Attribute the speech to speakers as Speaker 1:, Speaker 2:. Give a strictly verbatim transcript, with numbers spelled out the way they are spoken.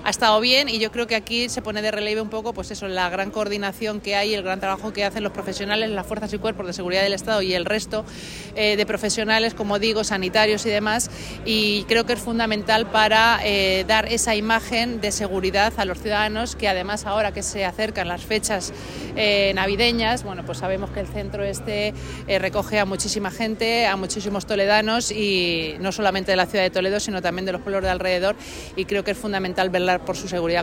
Speaker 1: ha estado bien, y yo creo que aquí se pone de relieve un poco pues eso, la gran coordinación que hay, el gran trabajo que hacen los profesionales, las fuerzas y cuerpos de seguridad del Estado y el resto eh, de profesionales, como digo, sanitarios y demás, y creo que es fundamental para eh, dar esa imagen de seguridad a los ciudadanos, que además ahora que se acercan las fechas eh, navideñas, bueno, pues sabemos que el centro este eh, recoge a muchísima gente, a muchísimos toledanos, y no solamente de la ciudad de Toledo, sino también de los pueblos de alrededor, y creo que es fundamental velar por su seguridad.